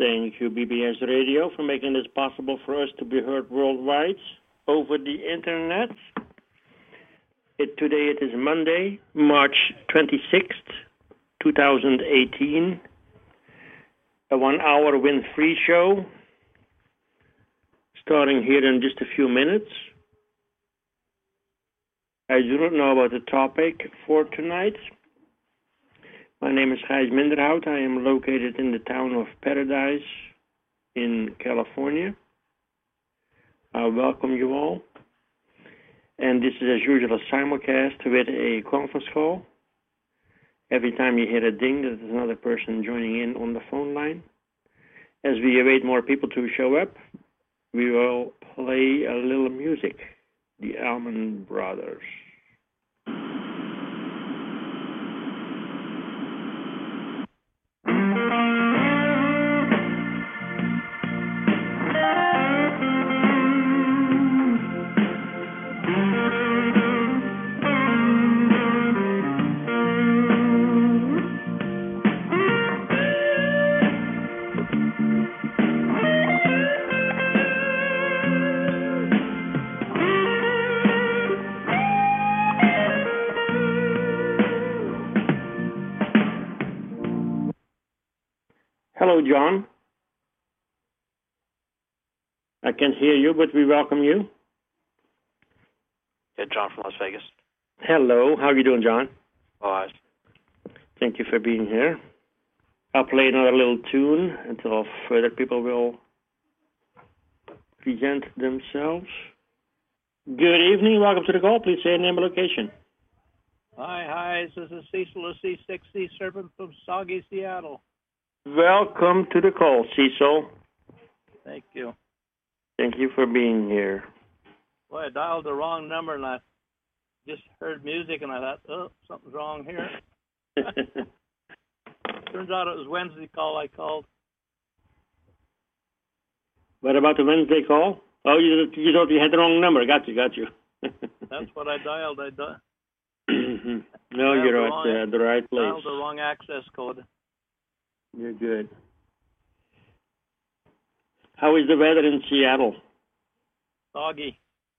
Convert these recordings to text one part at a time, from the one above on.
Thank you, BBS Radio, for making this possible for us to be heard worldwide over the internet. Today it is Monday, March 26th, 2018. A 1-hour wind-free show, starting here in just a few minutes. I do not know about the topic for tonight. My name is Gijs Minderhout. I am located in the town of Paradise in California. I welcome you all. And this is, as usual, a simulcast with a conference call. Every time you hear a ding, there's another person joining in on the phone line. As we await more people to show up, we will play a little music. The Allman Brothers. Hello, John. I can't hear you, but we welcome you. Yeah, John from Las Vegas. Hello. How are you doing, John? All right. Thank you for being here. I'll play another little tune until further people will present themselves. Good evening. Welcome to the call. Please say your name and location. Hi. This is Cecil, the C60 Serpent from Soggy, Seattle. Welcome to the call, Cecil. Thank you. Thank you for being here. Boy, I dialed the wrong number, and I just heard music, and I thought, oh, something's wrong here. Turns out it was Wednesday call I called. What about the Wednesday call? Oh, you thought you had the wrong number. Got you. That's what I dialed. No, you're at the right place. Dialed the wrong access code. You're good. How is the weather in Seattle? Foggy.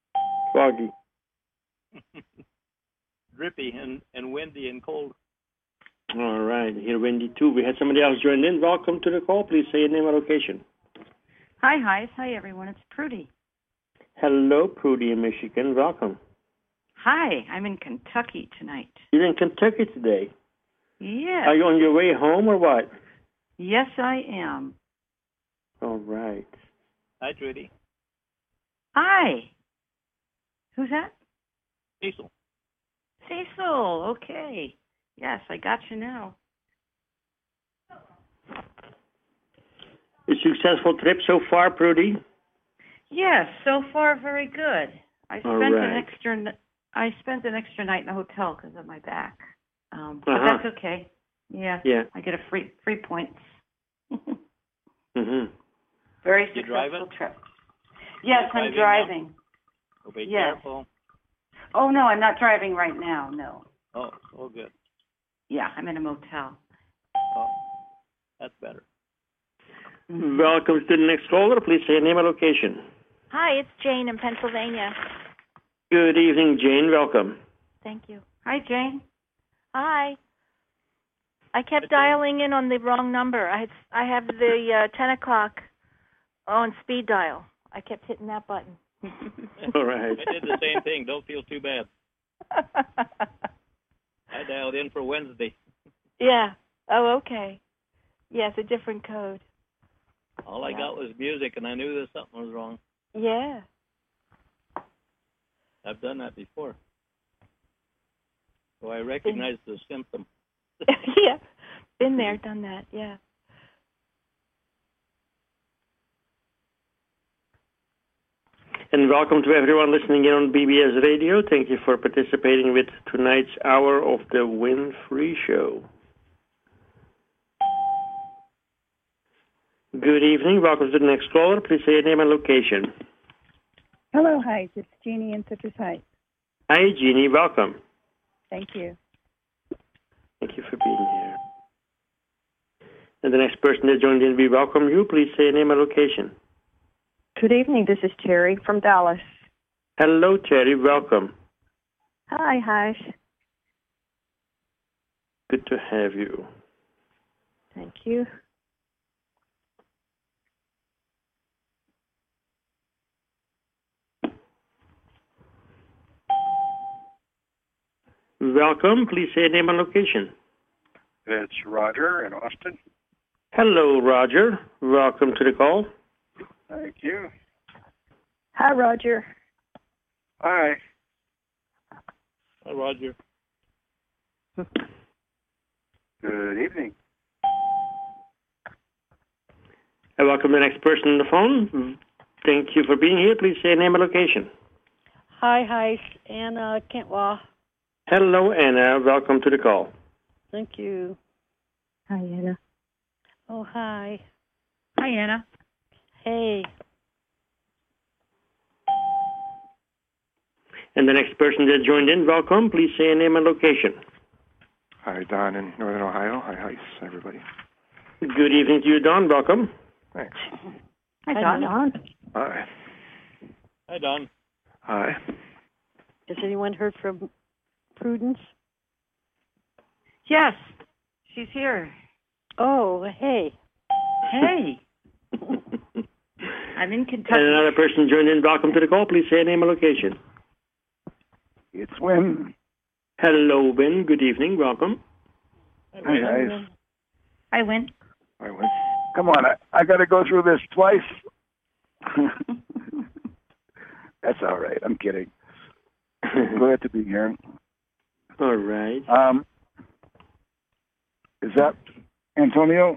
Drippy and windy and cold. All right. Here, windy too. We had somebody else join in. Welcome to the call. Please say your name and location. Hi, everyone. It's Prudy. Hello, Prudy in Michigan. Welcome. Hi, I'm in Kentucky tonight. You're in Kentucky today? Yes. Are you on your way home or what? Yes, I am. All right. Hi, Trudy. Hi. Who's that? Cecil. Cecil, okay. Yes, I got you now. A successful trip so far, Prudy? Yes, so far very good. I spent an extra night in the hotel because of my back. But that's okay. Yeah. I get a free points. Very successful trip. Yes, I'm driving. Oh, be careful. Oh, no, I'm not driving right now, no. Oh, good. Yeah, I'm in a motel. Oh, that's better. Welcome to the next caller. Please say your name and location. Hi, it's Jane in Pennsylvania. Good evening, Jane. Welcome. Thank you. Hi, Jane. Hi. I kept dialing in on the wrong number. I have the 10 o'clock on speed dial. I kept hitting that button. All right. I did the same thing. Don't feel too bad. I dialed in for Wednesday. Yeah. Oh, okay. Yeah, it's a different code. All I got was music, and I knew that something was wrong. Yeah. I've done that before. So I recognize the symptom. Yeah. Been there, done that, yeah. And welcome to everyone listening in on BBS Radio. Thank you for participating with tonight's hour of the Win Free Show. Good evening. Welcome to the next caller. Please say your name and location. Hello, hi. It's Jeannie in Citrus Heights. Hi, Jeannie. Welcome. Thank you. Thank you for being here. And the next person that joined in, we welcome you. Please say your name and location. Good evening. This is Terry from Dallas. Hello, Terry. Welcome. Hi. Good to have you. Thank you. Welcome. Please say your name and location. It's Roger in Austin. Hello, Roger. Welcome to the call. Thank you. Hi, Roger. Hi. Hi, Roger. Good evening. I welcome the next person on the phone. Thank you for being here. Please say your name and location. Hi, Anna Kentlaw. Hello, Anna. Welcome to the call. Thank you. Hi, Anna. Oh, hi. Hi, Anna. Hey. And the next person that joined in, welcome. Please say your name and location. Hi, Don in Northern Ohio. Hi, everybody. Good evening to you, Don. Welcome. Thanks. Hi, Don. Hi. Hi, Don. Hi. Has anyone heard from Prudence? Yes, she's here. Oh, hey. Hey. I'm in Kentucky. And another person joined in. Welcome to the call. Please say your name and location. It's Win. Hello, Win. Good evening. Welcome. Hi, guys. Hi, Win. Hi, Win. Come on, I got to go through this twice. That's all right. I'm kidding. Glad to be here. All right. Is that Antonio?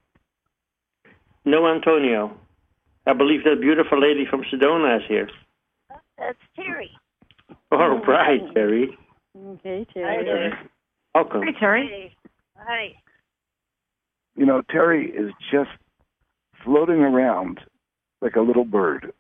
No, Antonio. I believe that beautiful lady from Sedona is here. That's Terry. All right, Terry. Hey, Hi, Terry. Terry. Welcome. Hi, Terry. Hey. Hi. You know, Terry is just floating around like a little bird.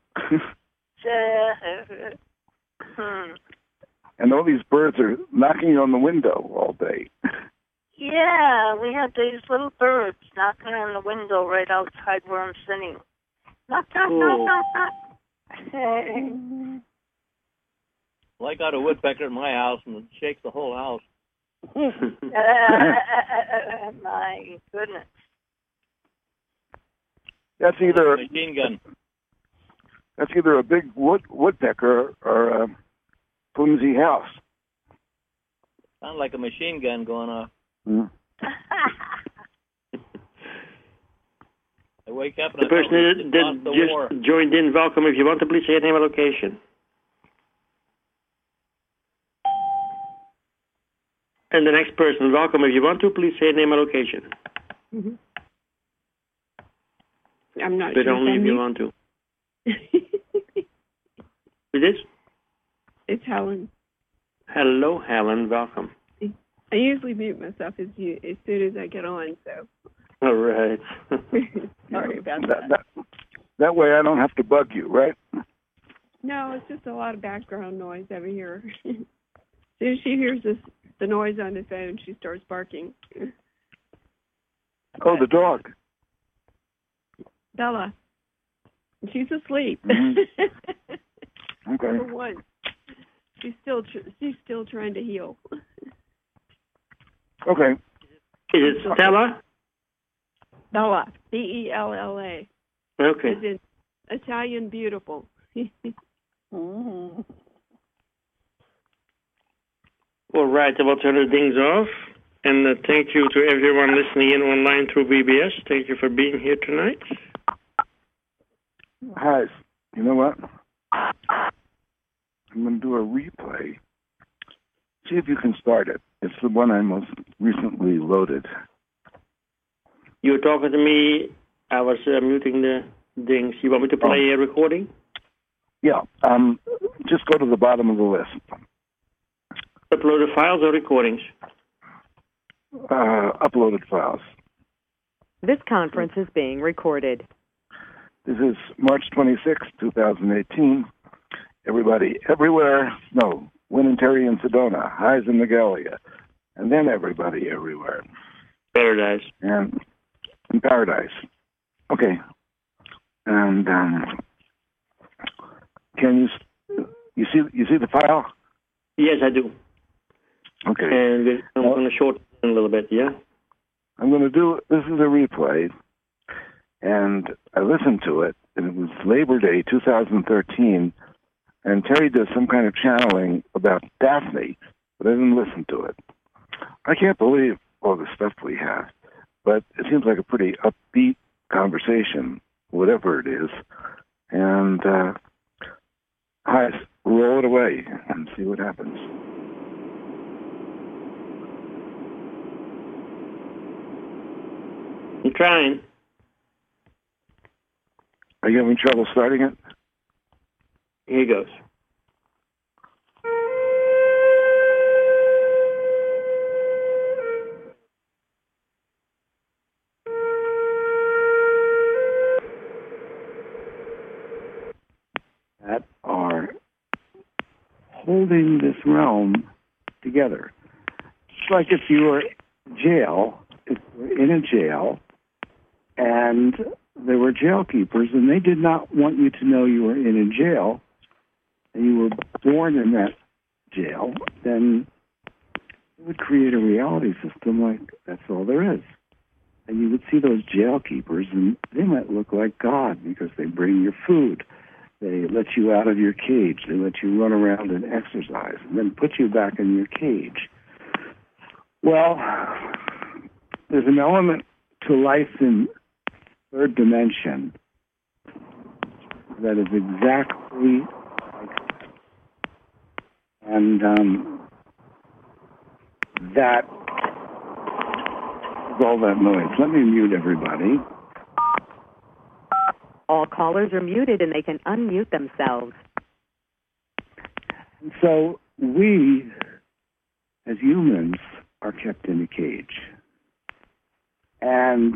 And all these birds are knocking on the window all day. Yeah, we have these little birds knocking on the window right outside where I'm sitting. Knock, knock, knock, knock, knock. Well, I got a woodpecker in my house, and it shakes the whole house. My goodness. That's either Machine gun. That's either a big woodpecker or a flimsy house. Sounds like a machine gun going off. Mm. I wake up and The person that war. just joined in, welcome. If you want to, please say your name and location. And the next person, welcome. If you want to, please say your name and location. Mm-hmm. I'm not But sure. only if you want to. It is? It's Helen. Hello, Helen. Welcome. I usually mute myself as soon as I get on, so. All right. Sorry about that. That way I don't have to bug you, right? No, it's just a lot of background noise over here. As soon as she hears the noise on the phone, she starts barking. Oh, the dog. Bella. She's asleep. Mm-hmm. Okay. For once. She's still trying to heal. Okay. Is it Stella? Bella. Bella. Okay. As in Italian beautiful. Mm-hmm. All right, I will turn the things off. And thank you to everyone listening in online through BBS. Thank you for being here tonight. Hi. You know what? I'm going to do a replay. See if you can start it. It's the one I most recently loaded. You were talking to me. I was muting the things. You want me to play a recording? Yeah. Just go to the bottom of the list. Uploaded files or recordings? Uploaded files. This conference is being recorded. This is March 26, 2018. Everybody, everywhere. No, Win and Terry in Sedona. Highs in Magalia. And then everybody everywhere. Paradise. And in Paradise. Okay. And can you see the file? Yes, I do. Okay. And I'm going to shorten it a little bit, yeah? I'm going to do, this is a replay, and I listened to it, and it was Labor Day 2013, and Terry does some kind of channeling about Daphne, but I didn't listen to it. I can't believe all the stuff we have, but it seems like a pretty upbeat conversation, whatever it is, and roll it away and see what happens. I'm trying. Are you having trouble starting it? Here goes. That are holding this realm together. It's like if you were in a jail, and there were jail keepers, and they did not want you to know you were in a jail, and you were born in that jail, then it would create a reality system like that's all there is. And you would see those jail keepers, and they might look like God because they bring your food. They let you out of your cage. They let you run around and exercise, and then put you back in your cage. Well, there's an element to life in third dimension that is exactly like that. And that is all that noise. Let me mute everybody. All callers are muted and they can unmute themselves. And so we, as humans, are kept in a cage. And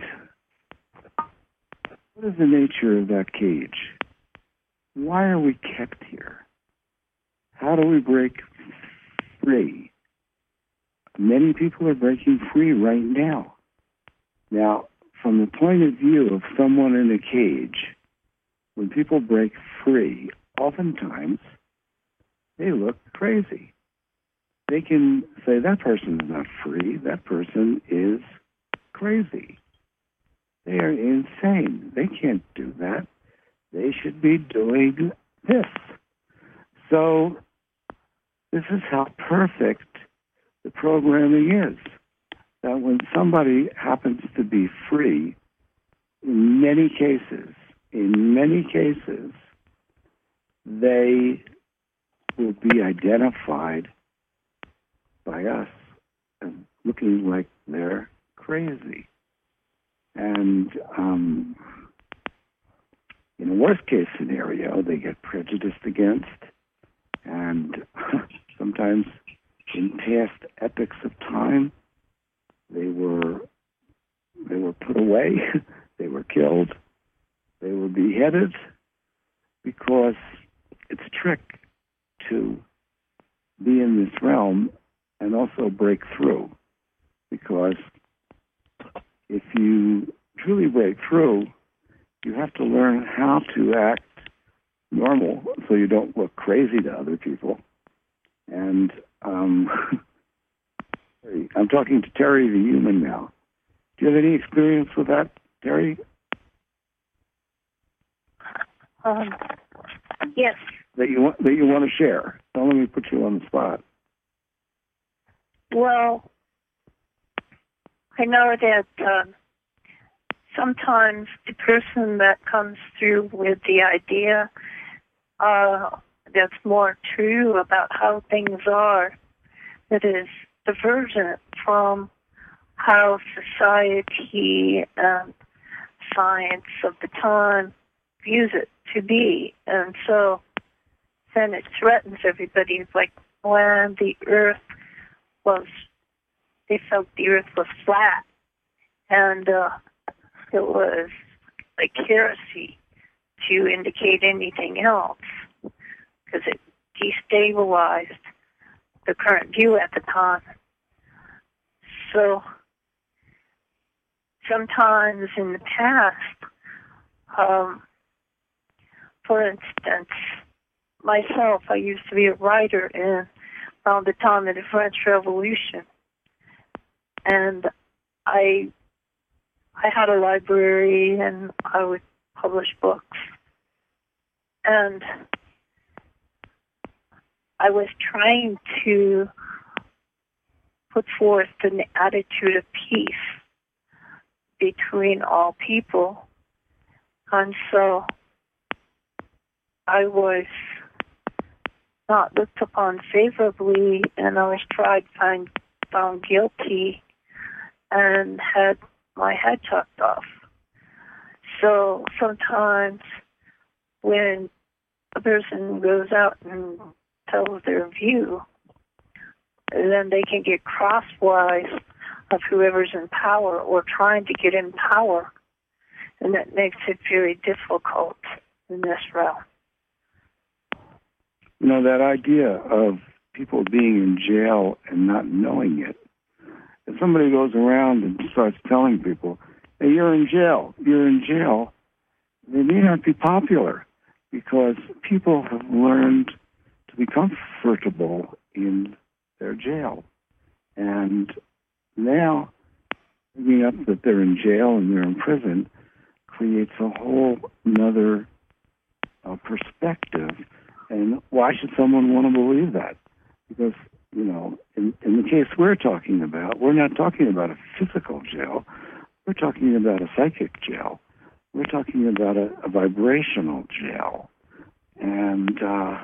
what is the nature of that cage? Why are we kept here? How do we break free? Many people are breaking free right now. Now, from the point of view of someone in a cage, when people break free, oftentimes they look crazy. They can say, that person is not free, that person is crazy. They are insane. They can't do that. They should be doing this. So this is how perfect the programming is. That when somebody happens to be free, in many cases, they will be identified by us as looking like they're crazy. And in a worst-case scenario, they get prejudiced against, and sometimes in past epochs of time, they were put away, they were killed, they were beheaded, because it's a trick to be in this realm and also break through. Because if you truly break through, you have to learn how to act normal so you don't look crazy to other people. And I'm talking to Terry the human now. Do you have any experience with that, Terry? Yes. That you want to share? Don't let me put you on the spot. Well, I know that sometimes the person that comes through with the idea that's more true about how things are, that is divergent from how society and science of the time views it to be. And so then it threatens everybody. It's like when the earth they felt the earth was flat, and it was like heresy to indicate anything else, because it destabilized the current view at the time. So sometimes in the past, for instance, myself, I used to be a writer around the time of the French Revolution. And I had a library and I would publish books. And I was trying to put forth an attitude of peace between all people. And so I was not looked upon favorably, and I was found guilty and had my head chopped off. So sometimes when a person goes out and tells their view, then they can get crosswise of whoever's in power or trying to get in power, and that makes it very difficult in this realm. You know, that idea of people being in jail and not knowing it. If somebody goes around and starts telling people, hey, you're in jail, they may not be popular because people have learned to be comfortable in their jail. And now, bringing up that they're in jail and they're in prison creates a whole another perspective. And why should someone want to believe that? Because, you know, in the case we're talking about, we're not talking about a physical jail. We're talking about a psychic jail. We're talking about a vibrational jail. And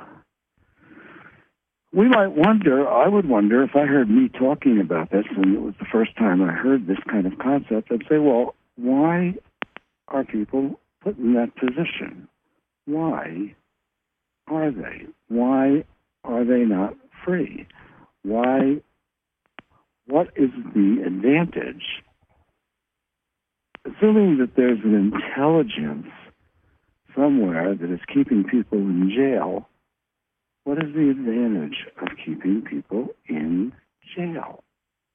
we might wonder, I would wonder, if I heard me talking about this, and it was the first time I heard this kind of concept, I'd say, well, why are people put in that position? Why are they? Why are they not free? Why? What is the advantage? Assuming that there's an intelligence somewhere that is keeping people in jail, what is the advantage of keeping people in jail?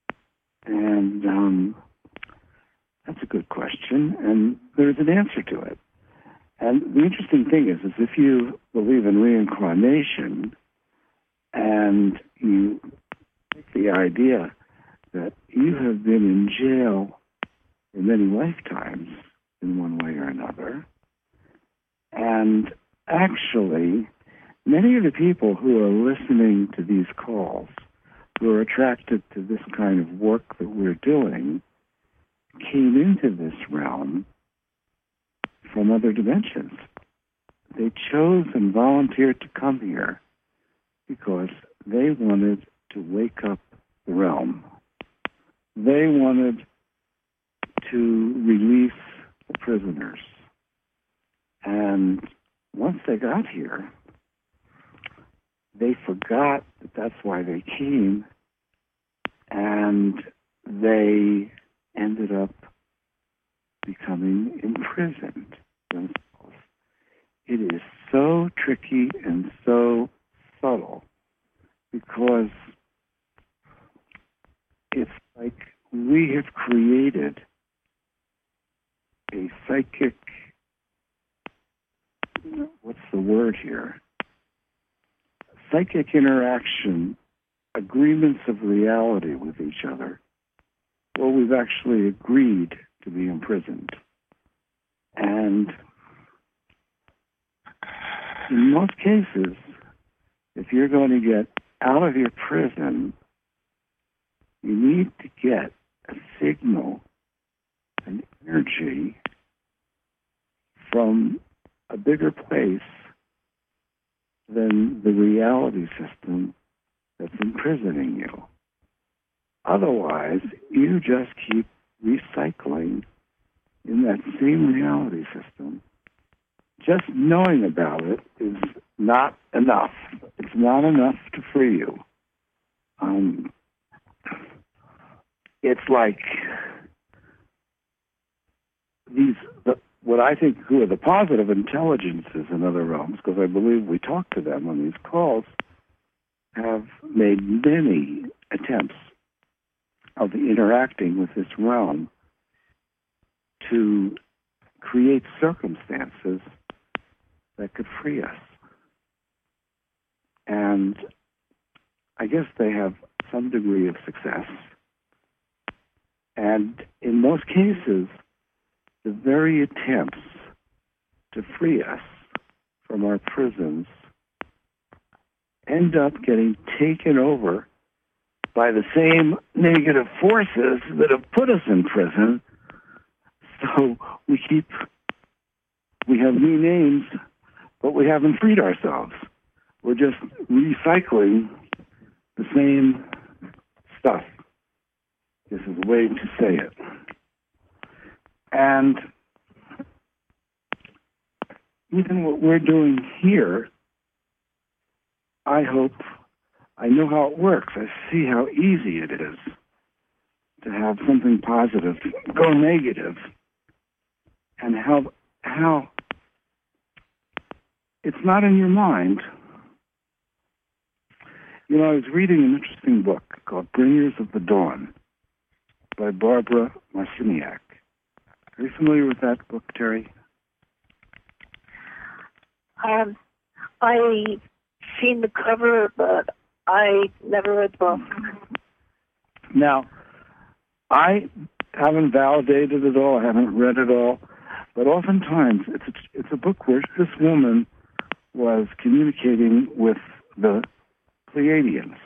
And that's a good question, and there's an answer to it. And the interesting thing is if you believe in reincarnation and you take the idea that you have been in jail in many lifetimes in one way or another, and actually many of the people who are listening to these calls, who are attracted to this kind of work that we're doing, came into this realm from other dimensions. They chose and volunteered to come here because they wanted to wake up the realm. They wanted to release the prisoners. And once they got here, they forgot that that's why they came, and they ended up becoming imprisoned themselves. It is so tricky and so subtle because it's like we have created a psychic, what's the word here? Psychic interaction, agreements of reality with each other. Well, we've actually agreed to be imprisoned. And in most cases, if you're going to get out of your prison, you need to get a signal, an energy from a bigger place than the reality system that's imprisoning you. Otherwise, you just keep recycling in that same reality system. Just knowing about it is not enough. It's not enough to free you. It's like what I think who are the positive intelligences in other realms, because I believe we talk to them on these calls, have made many attempts of interacting with this realm to create circumstances that could free us. And I guess they have some degree of success. And in most cases, the very attempts to free us from our prisons end up getting taken over by the same negative forces that have put us in prison. So we have new names, but we haven't freed ourselves. We're just recycling the same stuff. This is a way to say it. And even what we're doing here, I know how it works. I see how easy it is to have something positive go negative, and how it's not in your mind. You know, I was reading an interesting book called Bringers of the Dawn by Barbara Marciniak. Are you familiar with that book, Terry? I seen the cover, but I never read the book. Now, I haven't validated it all. I haven't read it all. But oftentimes, it's a book where this woman was communicating with the Pleiadians.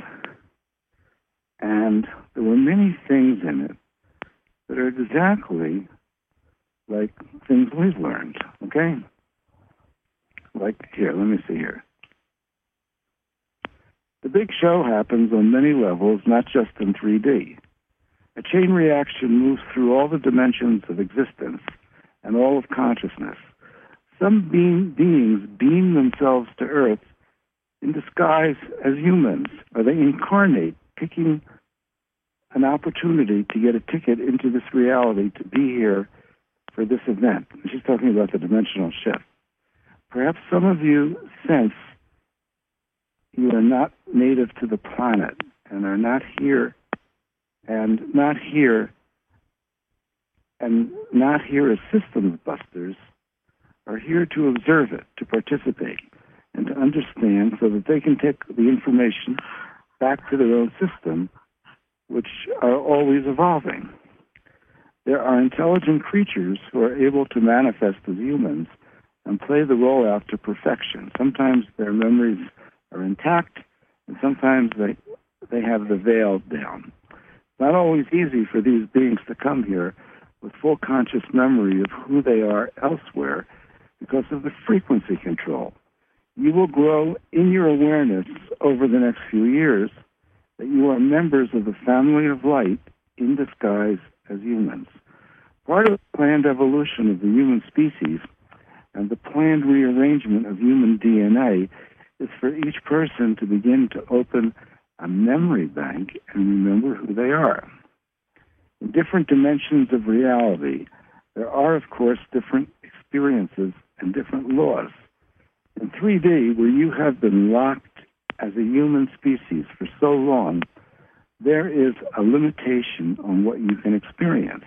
And there were many things in it that are exactly like things we've learned, okay? Like, here, let me see here. The big show happens on many levels, not just in 3D. A chain reaction moves through all the dimensions of existence and all of consciousness. Some beings beam themselves to Earth in disguise as humans, or they incarnate, picking an opportunity to get a ticket into this reality, to be here for this event. She's talking about the dimensional shift. Perhaps some of you sense you are not native to the planet and are not here as systems busters, are here to observe it, to participate, and to understand so that they can take the information back to their own system, which are always evolving. There are intelligent creatures who are able to manifest as humans and play the role out to perfection. Sometimes their memories are intact, and sometimes they have the veil down. It's not always easy for these beings to come here with full conscious memory of who they are elsewhere because of the frequency control. You will grow in your awareness over the next few years that you are members of the family of light in disguise as humans. Part of the planned evolution of the human species and the planned rearrangement of human DNA is for each person to begin to open a memory bank and remember who they are. In different dimensions of reality, there are, of course, different experiences and different laws. In 3D, where you have been locked as a human species for so long, there is a limitation on what you can experience.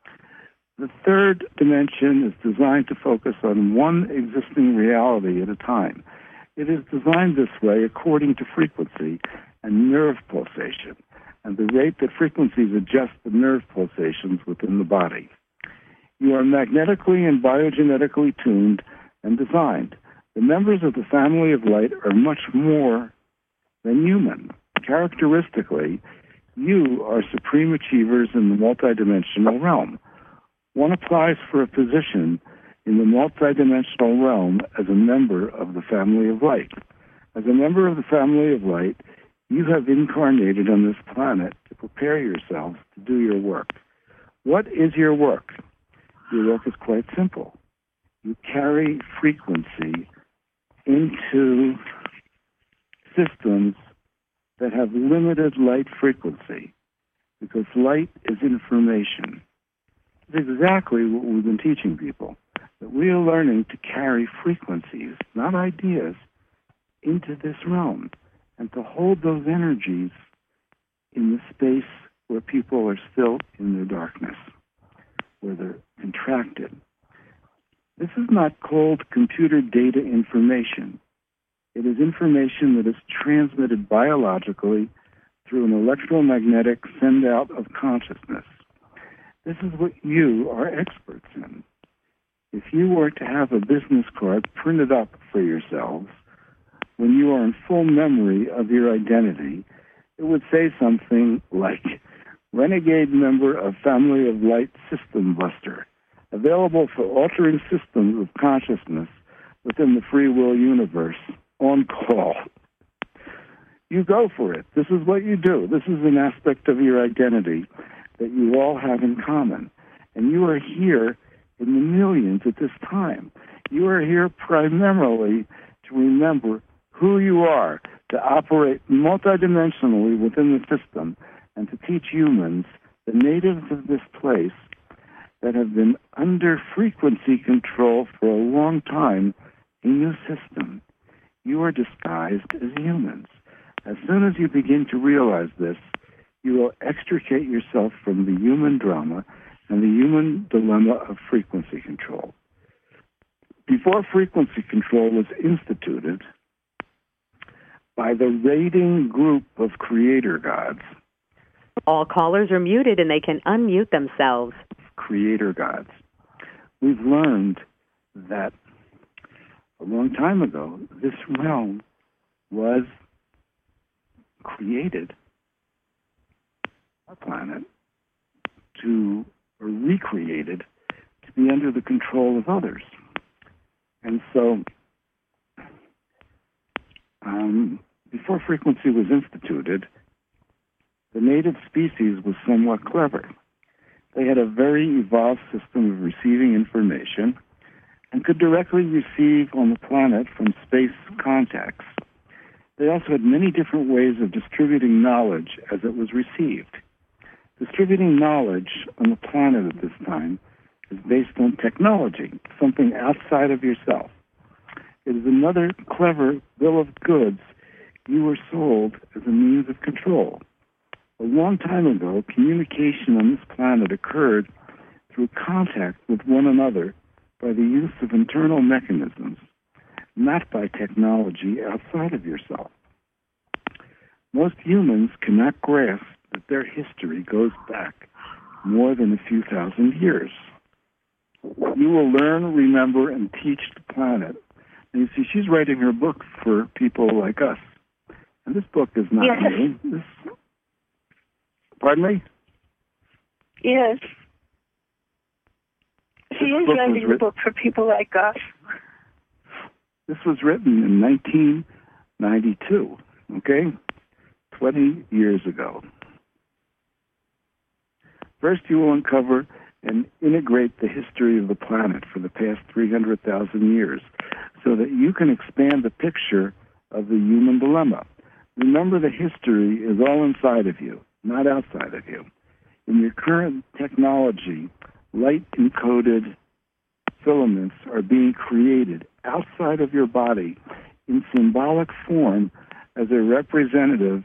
The third dimension is designed to focus on one existing reality at a time. It is designed this way according to frequency and nerve pulsation, and the rate that frequencies adjust the nerve pulsations within the body. You are magnetically and biogenetically tuned and designed. The members of the family of light are much more than human. Characteristically, you are supreme achievers in the multidimensional realm. One applies for a position in the multidimensional realm as a member of the family of light. As a member of the family of light, you have incarnated on this planet to prepare yourselves to do your work. What is your work? Your work is quite simple. You carry frequency into systems that have limited light frequency, because light is information. It's exactly what we've been teaching people, that we are learning to carry frequencies, not ideas, into this realm, and to hold those energies in the space where people are still in their darkness. where they're contracted. This is not cold computer data information. It is information that is transmitted biologically through an electromagnetic send-out of consciousness. This is what you are experts in. If you were to have a business card printed up for yourselves, when you are in full memory of your identity, it would say something like, Renegade member of Family of Light System Buster, available for altering systems of consciousness within the free will universe, on call. You go for it. This is what you do. This is an aspect of your identity that you all have in common. And you are here in the millions at this time. You are here primarily to remember who you are, to operate multidimensionally within the system, and to teach humans, the natives of this place, that have been under frequency control for a long time, a new system. You are disguised as humans. As soon as you begin to realize this, you will extricate yourself from the human drama and the human dilemma of frequency control. Before frequency control was instituted by the raiding group of creator gods. All callers are muted and they can unmute themselves. Creator gods. We've learned that a long time ago, this realm was created, our planet, or recreated to be under the control of others. And so, before frequency was instituted, the native species was somewhat clever. They had a very evolved system of receiving information and could directly receive on the planet from space contacts. They also had many different ways of distributing knowledge as it was received. Distributing knowledge on the planet at this time is based on technology, something outside of yourself. It is another clever bill of goods you were sold as a means of control. A long time ago, communication on this planet occurred through contact with one another by the use of internal mechanisms, not by technology outside of yourself. Most humans cannot grasp that their history goes back more than a few thousand years. You will learn, remember, and teach the planet. And you see, she's writing her book for people like us. And this book is not new. Pardon me? Yes. She is writing a book for people like us. This was written in 1992, okay? 20 years ago. First, you will uncover and integrate the history of the planet for the past 300,000 years so that you can expand the picture of the human dilemma. Remember, the history is all inside of you, not outside of you. In your current technology, light-encoded filaments are being created outside of your body in symbolic form as a representation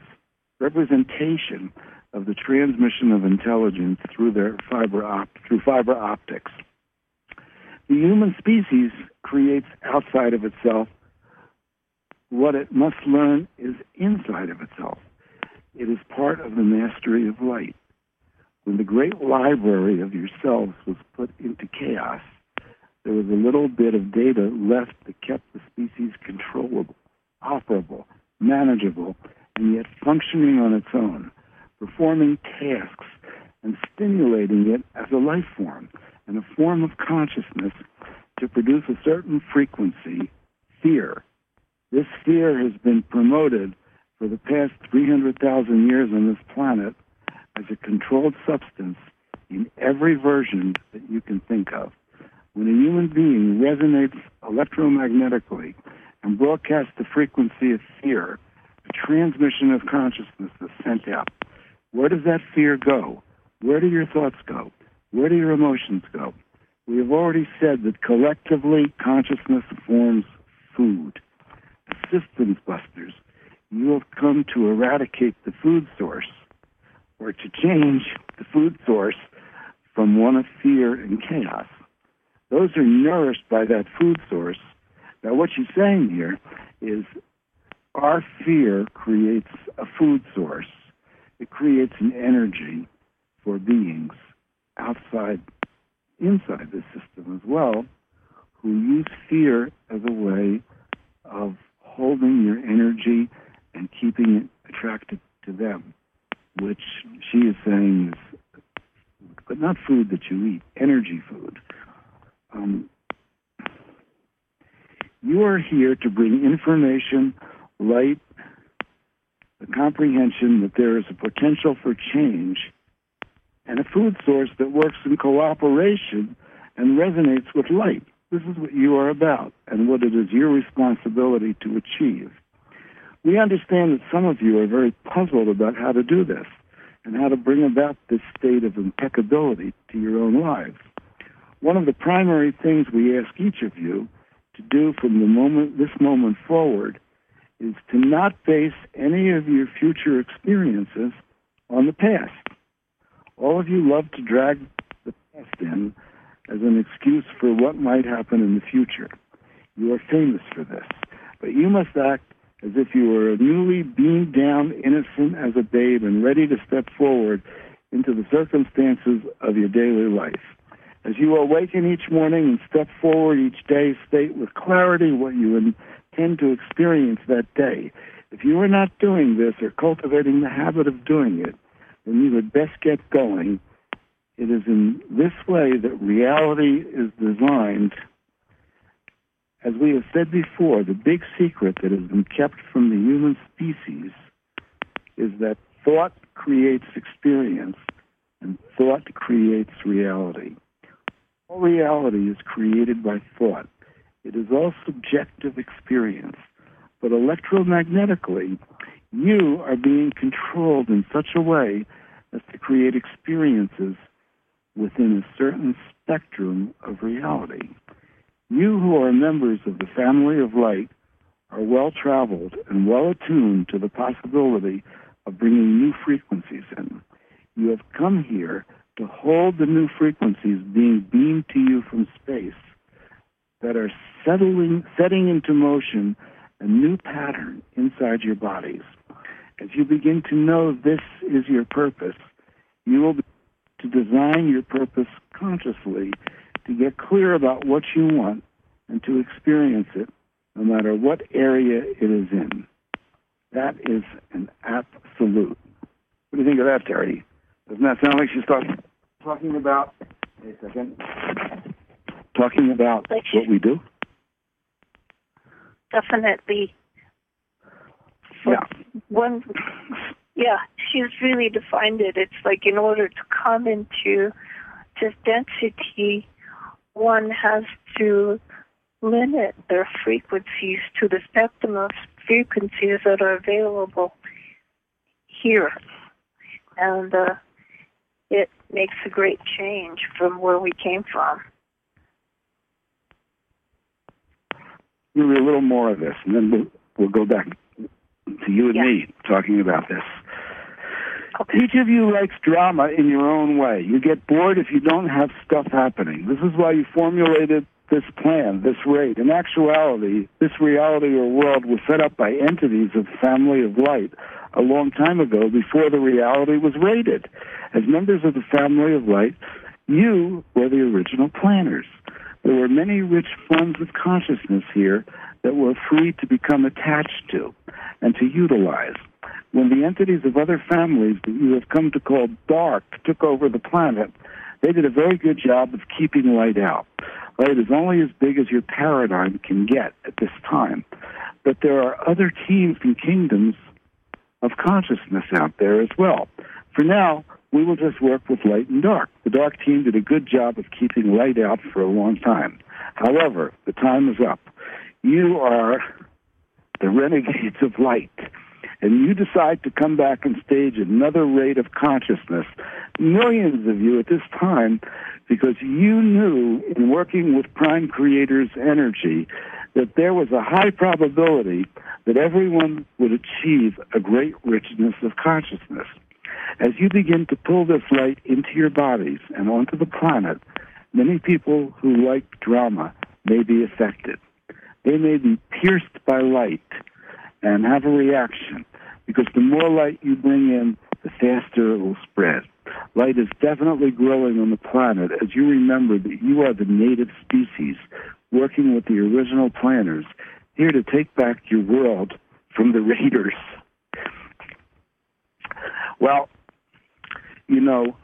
of the transmission of intelligence through fiber optics. The human species creates outside of itself. What it must learn is inside of itself. It is part of the mastery of light. When the great library of yourselves was put into chaos, there was a little bit of data left that kept the species controllable, operable, manageable, and yet functioning on its own, performing tasks and stimulating it as a life form and a form of consciousness to produce a certain frequency, fear. This fear has been promoted for the past 300,000 years on this planet as a controlled substance in every version that you can think of. When a human being resonates electromagnetically and broadcasts the frequency of fear, a transmission of consciousness is sent out. Where does that fear go? Where do your thoughts go? Where do your emotions go? We have already said that collectively consciousness forms food. Systems busters, you have come to eradicate the food source, or to change the food source from one of fear and chaos. Those are nourished by that food source. Now, what she's saying here is our fear creates a food source. It creates an energy for beings inside the system as well, who use fear as a way of holding your energy and keeping it attracted to them, which she is saying is, but not food that you eat, energy food. You are here to bring information, light, the comprehension that there is a potential for change, and a food source that works in cooperation and resonates with light. This is what you are about and what it is your responsibility to achieve. We understand that some of you are very puzzled about how to do this and how to bring about this state of impeccability to your own lives. One of the primary things we ask each of you to do from this moment forward is to not base any of your future experiences on the past. All of you love to drag the past in as an excuse for what might happen in the future. You are famous for this, but you must act as if you were a newly beamed down innocent as a babe and ready to step forward into the circumstances of your daily life. As you awaken each morning and step forward each day, state with clarity what you intend to experience that day. If you are not doing this or cultivating the habit of doing it, then you would best get going. It is in this way that reality is designed. As we have said before, the big secret that has been kept from the human species is that thought creates experience and thought creates reality. All reality is created by thought. It is all subjective experience, but electromagnetically, you are being controlled in such a way as to create experiences within a certain spectrum of reality. You who are members of the family of light are well-traveled and well-attuned to the possibility of bringing new frequencies in. You have come here to hold the new frequencies being beamed to you from space that are setting into motion a new pattern inside your bodies. As you begin to know this is your purpose, you will begin to design your purpose consciously to get clear about what you want and to experience it no matter what area it is in. That is an absolute. What do you think of that, Terry? Doesn't that sound like she's talking about, wait a second, talking about what we do? Definitely. Yeah. She's really defined it. It's like in order to come into this density, one has to limit their frequencies to the spectrum of frequencies that are available here. And it makes a great change from where we came from. Maybe a little more of this, and then we'll go back to you and me talking about this. Okay. Each of you likes drama in your own way. You get bored if you don't have stuff happening. This is why you formulated this plan, this rate. In actuality, this reality or world was set up by entities of the family of light a long time ago before the reality was rated. As members of the family of light, you were the original planners. There were many rich funds of consciousness here that were free to become attached to and to utilize. When the entities of other families that you have come to call dark took over the planet, they did a very good job of keeping light out. Light is only as big as your paradigm can get at this time. But there are other teams and kingdoms of consciousness out there as well. For now, we will just work with light and dark. The dark team did a good job of keeping light out for a long time. However, the time is up. You are the renegades of light, and you decide to come back and stage another rate of consciousness, millions of you at this time, because you knew in working with Prime Creator's energy that there was a high probability that everyone would achieve a great richness of consciousness. As you begin to pull this light into your bodies and onto the planet, many people who like drama may be affected. They may be pierced by light and have a reaction, because the more light you bring in, the faster it will spread. Light is definitely growing on the planet as you remember that you are the native species working with the original planners, here to take back your world from the raiders. Well, you know,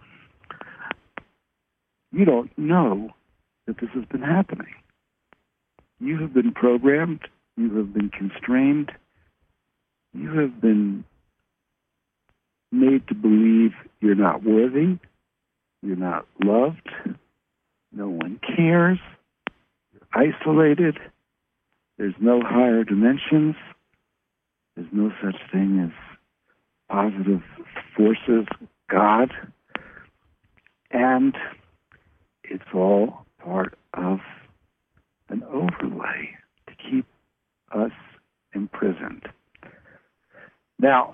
you don't know that this has been happening. You have been programmed, you have been constrained, you have been made to believe you're not worthy, you're not loved, no one cares, you're isolated, there's no higher dimensions, there's no such thing as positive forces, God, and it's all part of an overlay to keep us imprisoned. Now,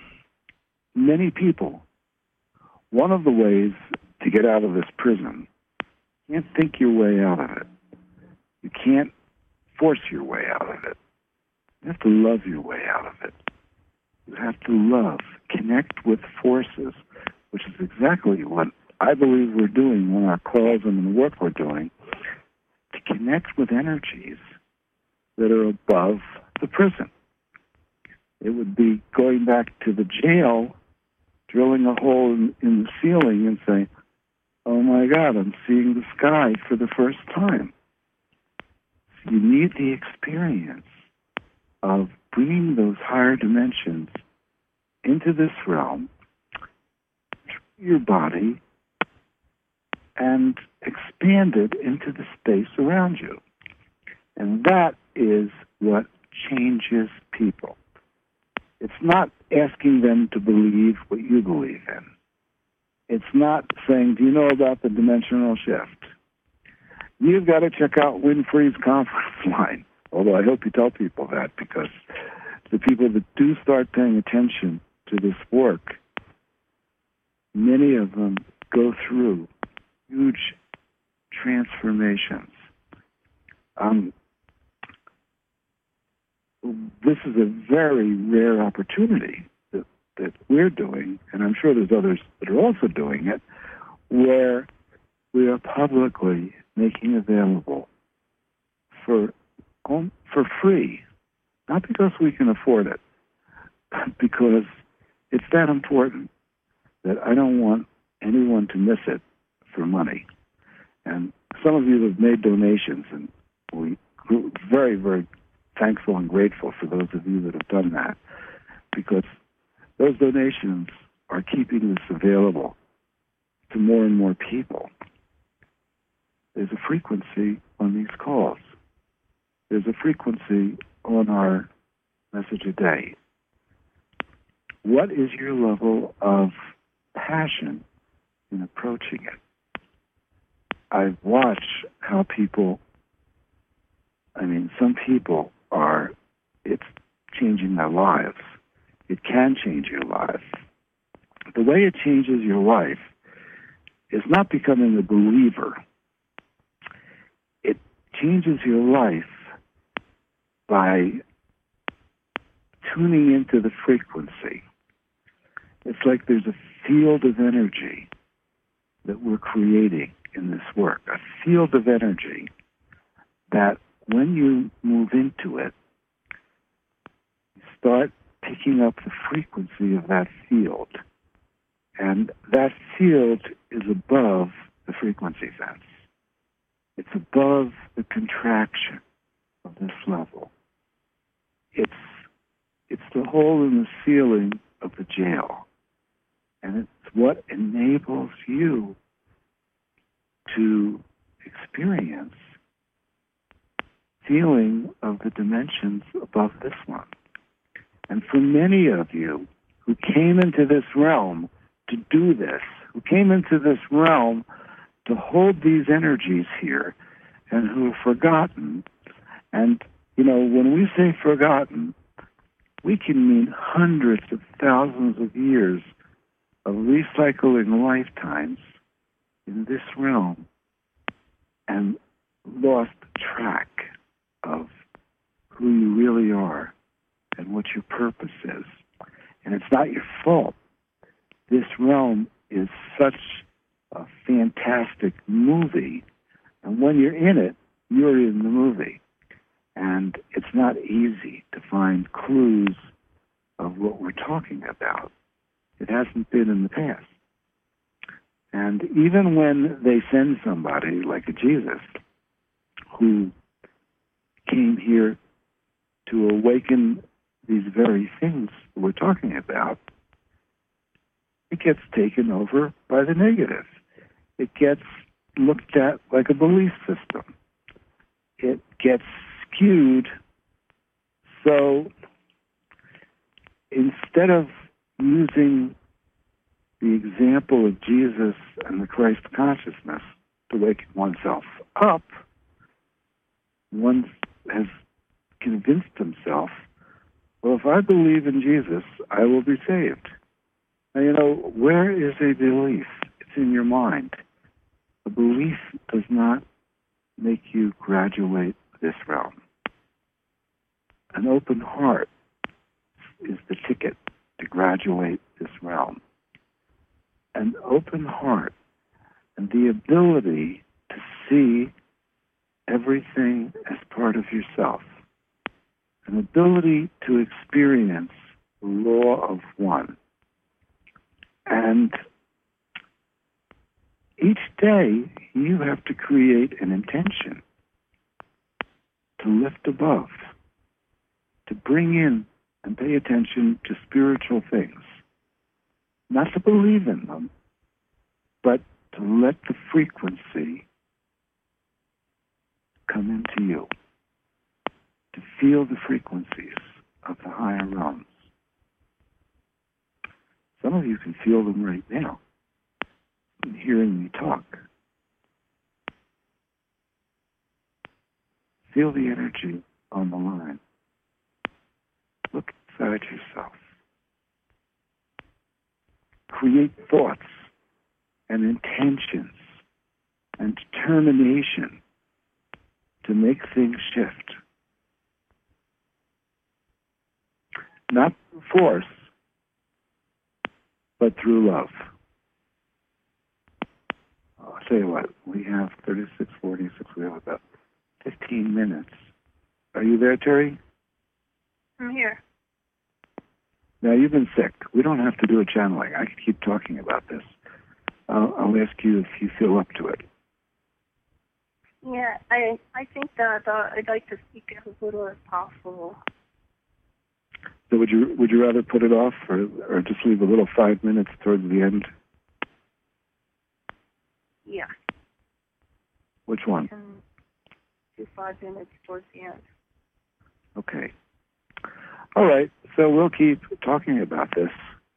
many people, one of the ways to get out of this prison, you can't think your way out of it. You can't force your way out of it. You have to love your way out of it. You have to love, connect with forces, which is exactly what I believe we're doing on our calls and the work we're doing, to connect with energies that are above the prison. It would be going back to the jail, drilling a hole in the ceiling and saying, oh my God, I'm seeing the sky for the first time. So you need the experience of bringing those higher dimensions into this realm, your body, and expand it into the space around you. And that is what changes people. It's not asking them to believe what you believe in. It's not saying, do you know about the dimensional shift? You've got to check out Winfrey's conference line. Although I hope you tell people that, because the people that do start paying attention to this work, many of them go through huge transformations. This is a very rare opportunity that we're doing, and I'm sure there's others that are also doing it, where we are publicly making available for free, not because we can afford it, but because it's that important that I don't want anyone to miss it for money. And some of you have made donations, and we're very, very thankful and grateful for those of you that have done that, because those donations are keeping this available to more and more people. There's a frequency on these calls. There's a frequency on our message a day. What is your level of passion in approaching it? I watch how people, some people it's changing their lives. It can change your life. The way it changes your life is not becoming a believer. It changes your life by tuning into the frequency. It's like there's a field of energy that we're creating in this work, a field of energy that when you move into it, you start picking up the frequency of that field. And that field is above the frequency fence. It's above the contraction of this level. It's the hole in the ceiling of the jail. And it's what enables you to experience feeling of the dimensions above this one. And for many of you who came into this realm to do this, who came into this realm to hold these energies here, and who have forgotten, and, when we say forgotten, we can mean hundreds of thousands of years of recycling lifetimes in this realm and lost track of who you really are and what your purpose is. And it's not your fault. This realm is such a fantastic movie, and when you're in it, you're in the movie. And it's not easy to find clues of what we're talking about. It hasn't been in the past. And even when they send somebody like a Jesus who came here to awaken these very things we're talking about, it gets taken over by the negative. It gets looked at like a belief system. It gets skewed. So instead of using the example of Jesus and the Christ consciousness to wake oneself up, one has convinced himself, well, if I believe in Jesus, I will be saved. Now, where is a belief? It's in your mind. A belief does not make you graduate this realm. An open heart is the ticket to graduate this realm. An open heart and the ability to see everything as part of yourself. An ability to experience the law of one. And each day you have to create an intention to lift above, to bring in and pay attention to spiritual things. Not to believe in them, but to let the frequency come into you. To feel the frequencies of the higher realms. Some of you can feel them right now, hearing me talk. Feel the energy on the line. Look inside yourself. Create thoughts and intentions and determination to make things shift. Not force, but through love. I'll tell you what, we have 36:46, we have about 15 minutes. Are you there, Terry? I'm here. Now, you've been sick. We don't have to do a channeling. I could keep talking about this. I'll ask you if you feel up to it. Yeah, I think that I'd like to speak as little as possible. So would you rather put it off or just leave a little 5 minutes towards the end? Yeah. Which one? Do 5 minutes towards the end. Okay. All right. So we'll keep talking about this.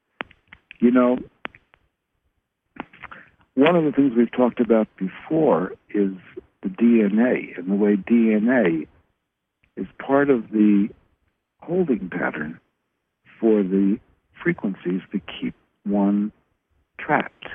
One of the things we've talked about before is the DNA, and the way DNA is part of the holding pattern for the frequencies that keep one trapped.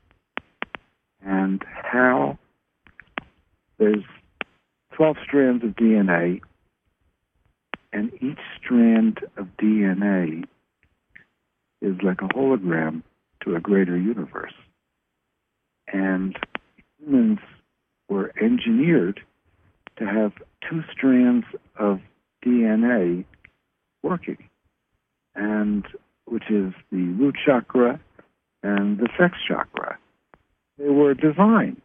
And how there's 12 strands of DNA, and each strand of DNA is like a hologram to a greater universe. And humans were engineered to have 2 strands of DNA working, and which is the root chakra and the sex chakra. They were designed.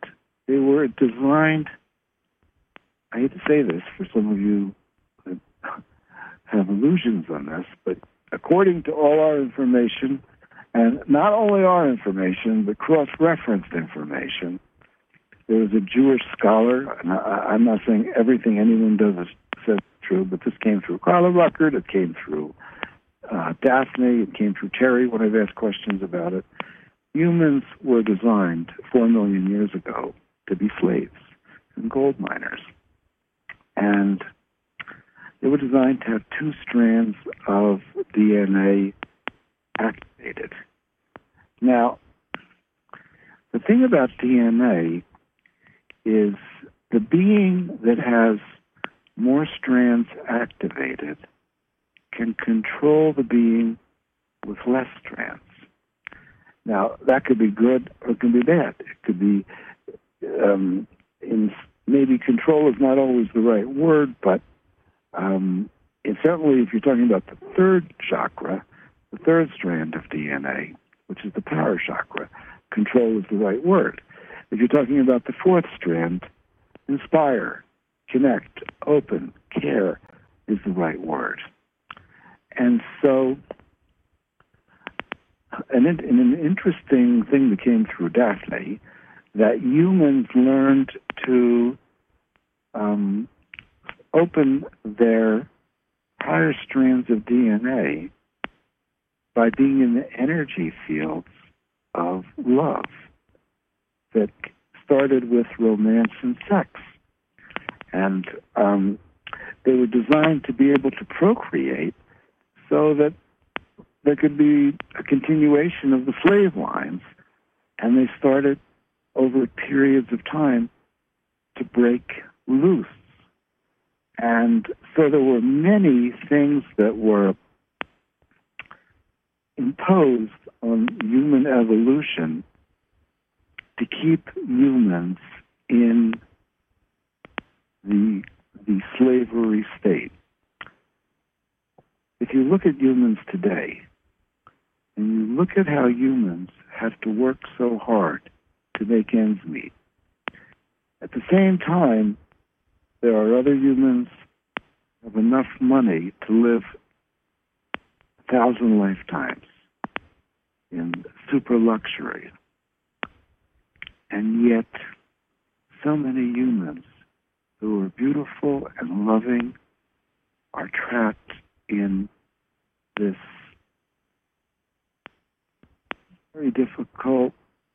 I hate to say this for some of you that have illusions on this, but according to all our information, and not only our information, but cross-referenced information, there was a Jewish scholar, and I'm not saying everything anyone does is said true, but this came through Carla Ruckert, it came through Daphne, it came through Terry when I've asked questions about it. Humans were designed 4 million years ago to be slaves and gold miners. And they were designed to have 2 strands of DNA activated. Now, the thing about DNA is the being that has more strands activated can control the being with less strands. Now, that could be good or it can be bad. It could be, maybe control is not always the right word, but certainly if you're talking about the third chakra, the third strand of DNA, which is the power chakra, control is the right word. If you're talking about the fourth strand, inspire, connect, open, care is the right word. And so, an interesting thing that came through Daphne, that humans learned to open their higher strands of DNA by being in the energy fields of love that started with romance and sex. And they were designed to be able to procreate so that there could be a continuation of the slave lines. And they started over periods of time to break loose. And so there were many things that were imposed on human evolution to keep humans in the slavery state. If you look at humans today, and you look at how humans have to work so hard to make ends meet, at the same time, there are other humans who have enough money to live 1,000 lifetimes in super luxury. And yet, so many humans who are beautiful and loving are trapped in this very difficult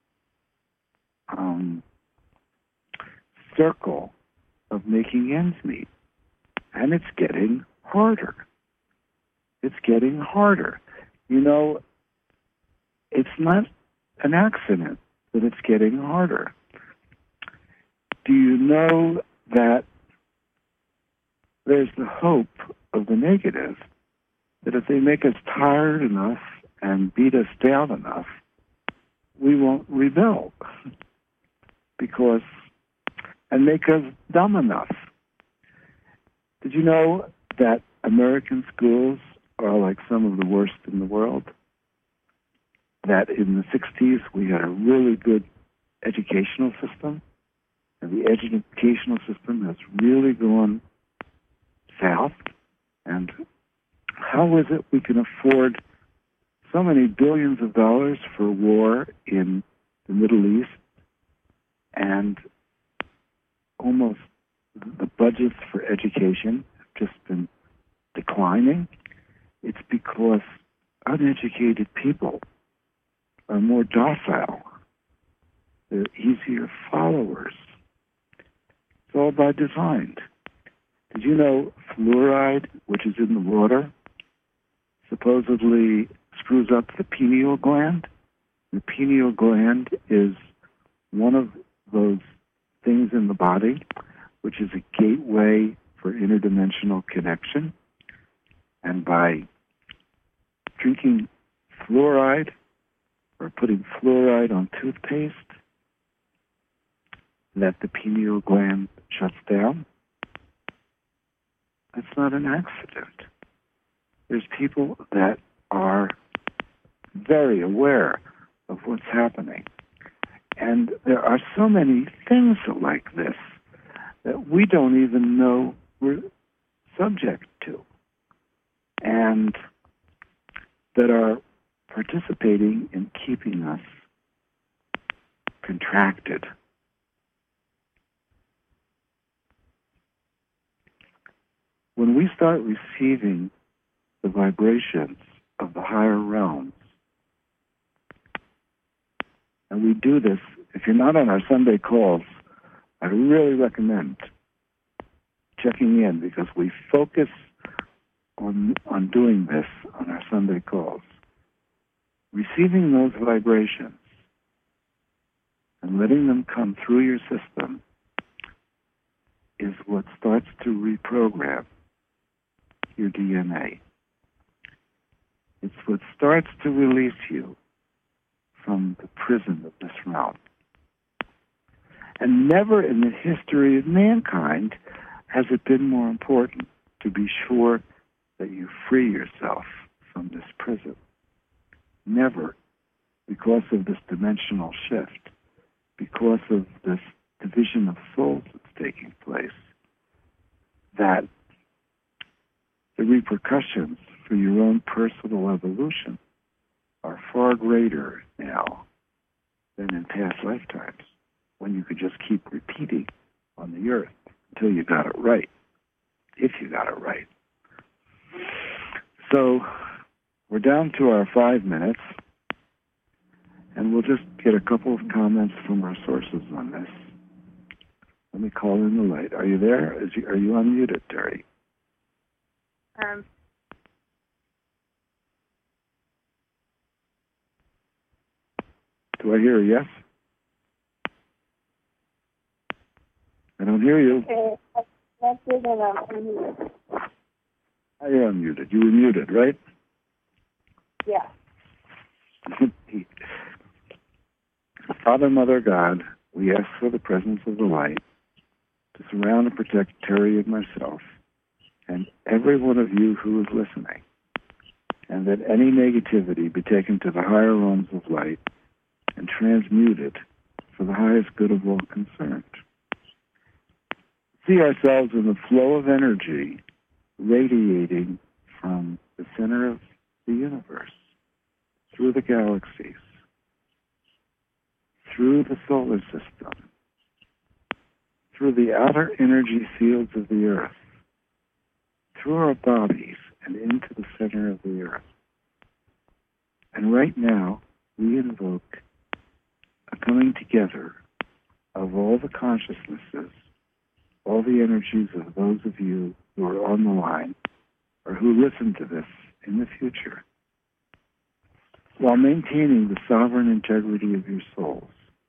circle of making ends meet. And it's getting harder. It's getting harder. You know, it's not an accident that it's getting harder. Do you know that there's the hope of the negative, that if they make us tired enough and beat us down enough, we won't rebel and make us dumb enough. Did you know that American schools are like some of the worst in the world? That in the 60s we had a really good educational system, and the educational system has really gone south. And how is it we can afford so many billions of dollars for war in the Middle East, and almost the budgets for education have just been declining? It's because uneducated people are more docile. They're easier followers. It's all by design. Did you know fluoride, which is in the water, supposedly screws up the pineal gland? The pineal gland is one of those things in the body which is a gateway for interdimensional connection. And by drinking fluoride or putting fluoride on toothpaste, that the pineal gland shuts down. That's not an accident. There's people that are very aware of what's happening. And there are so many things like this that we don't even know we're subject to, and that are participating in keeping us contracted. When we start receiving the vibrations of the higher realms, and we do this, if you're not on our Sunday calls, I really recommend checking in, because we focus on doing this on our Sunday calls. receiving those vibrations and letting them come through your system is what starts to reprogram your DNA. It's what starts to release you from the prison of this realm. And never in the history of mankind has it been more important to be sure that you free yourself from this prison. Never, because of this dimensional shift, because of this division of souls that's taking place, that the repercussions for your own personal evolution are far greater now than in past lifetimes, when you could just keep repeating on the earth until you got it right, if you got it right. So we're down to our 5 minutes, and we'll just get a couple of comments from our sources on this. Let me call in the light. Are you there? Are you unmuted, Terry? Do I hear a yes? I don't hear you. Okay, that's it, and I'm unmuted. You're unmuted. You were muted, right? Yeah. Father, Mother, God, we ask for the presence of the light to surround and protect Terry and myself and every one of you who is listening, and that any negativity be taken to the higher realms of light and transmuted for the highest good of all concerned. See ourselves in the flow of energy radiating from the center of the universe, through the galaxies, through the solar system, through the outer energy fields of the earth, through our bodies and into the center of the earth. And right now, we invoke a coming together of all the consciousnesses, all the energies of those of you who are on the line or who listen to this in the future, while maintaining the sovereign integrity of your souls.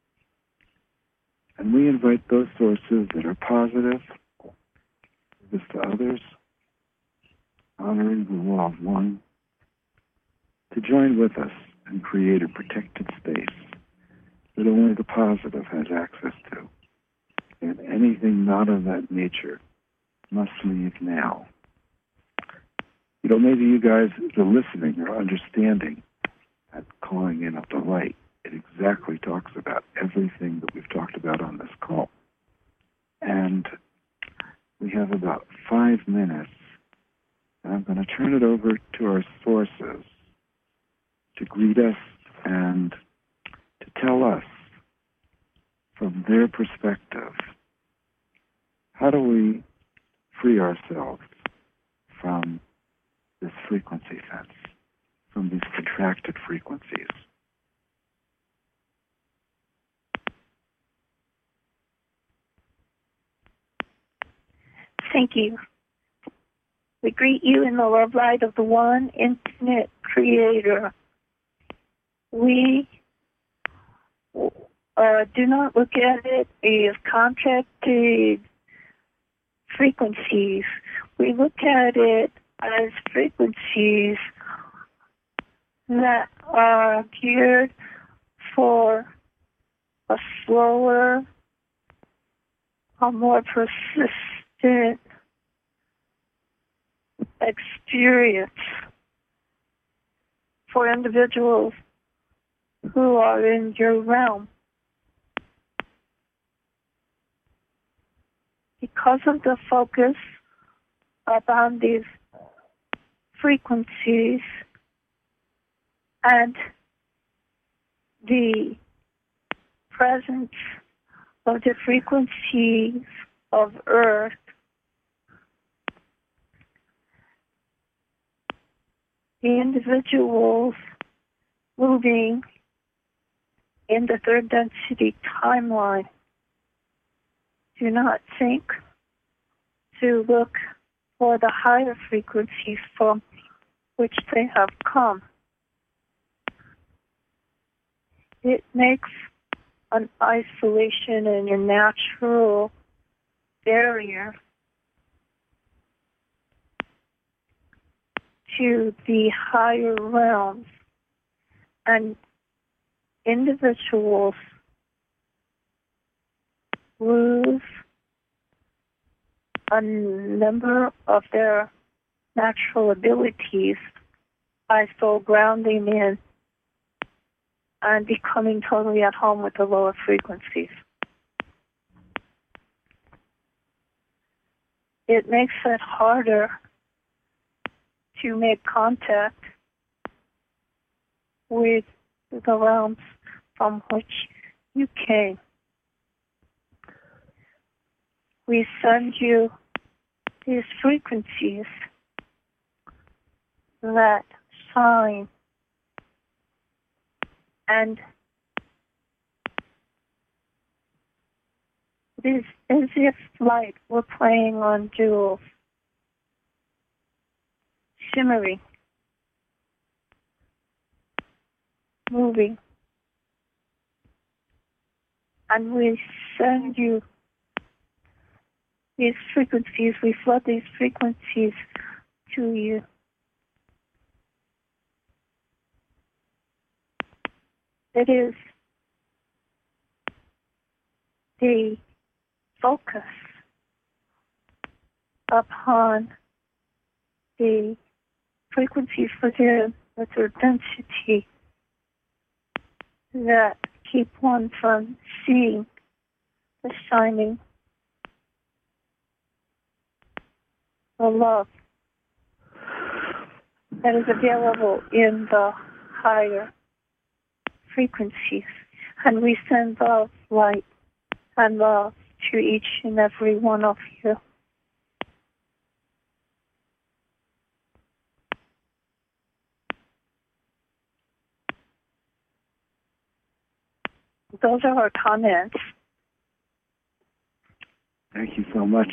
And we invite those sources that are positive, this to others, honoring the law of one, to join with us and create a protected space that only the positive has access to. And anything not of that nature must leave now. You know, maybe you guys are listening or understanding that calling in of the light. It exactly talks about everything that we've talked about on this call. And we have about 5 minutes, and I'm going to turn it over to our sources to greet us and to tell us from their perspective, how do we free ourselves from this frequency fence, from these contracted frequencies? Thank you. We greet you in the love light of the one infinite creator. We do not look at it as contracted frequencies. We look at it as frequencies that are geared for a slower, a more persistent experience for individuals who are in your realm. Because of the focus upon these frequencies and the presence of the frequencies of Earth, the individuals moving in the third density timeline do not think to look for the higher frequencies from which they have come. It makes an isolation and a natural barrier to the higher realms, and individuals lose a number of their natural abilities by so grounding in and becoming totally at home with the lower frequencies. It makes it harder to make contact with the realms from which you came. We send you these frequencies that shine, and it is as if light were playing on jewels, shimmering, moving, and we send you these frequencies, we flood these frequencies to you. It is the focus upon the frequencies within with their density that keep one from seeing the shining, the love that is available in the higher frequencies. And we send love, light, and love to each and every one of you. Those are our comments. Thank you so much.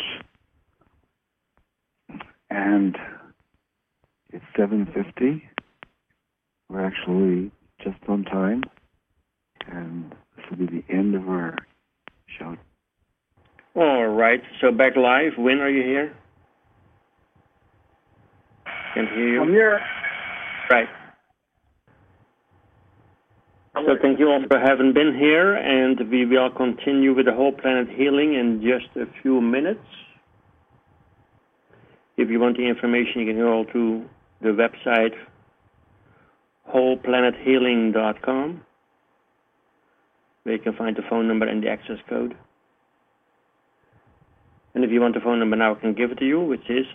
And it's 7:50. We're actually just on time, and this will be the end of our show. All right, so back live. When are you here? Can't hear you. I'm here. Right. So thank you all for having been here, and we will continue with the whole planet healing in just a few minutes. If you want the information, you can go to the website wholeplanethealing.com, where you can find the phone number and the access code. And if you want the phone number now, I can give it to you, which is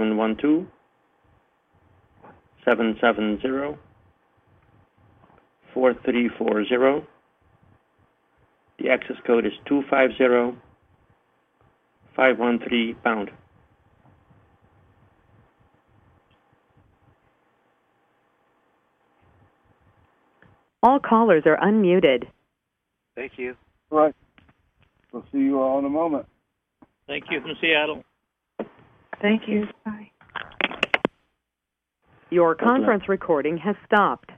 712-770-4340. The access code is 250513#. All callers are unmuted. Thank you. All right. We'll see you all in a moment. Thank you from Seattle. Thank you. Bye. Your conference recording has stopped.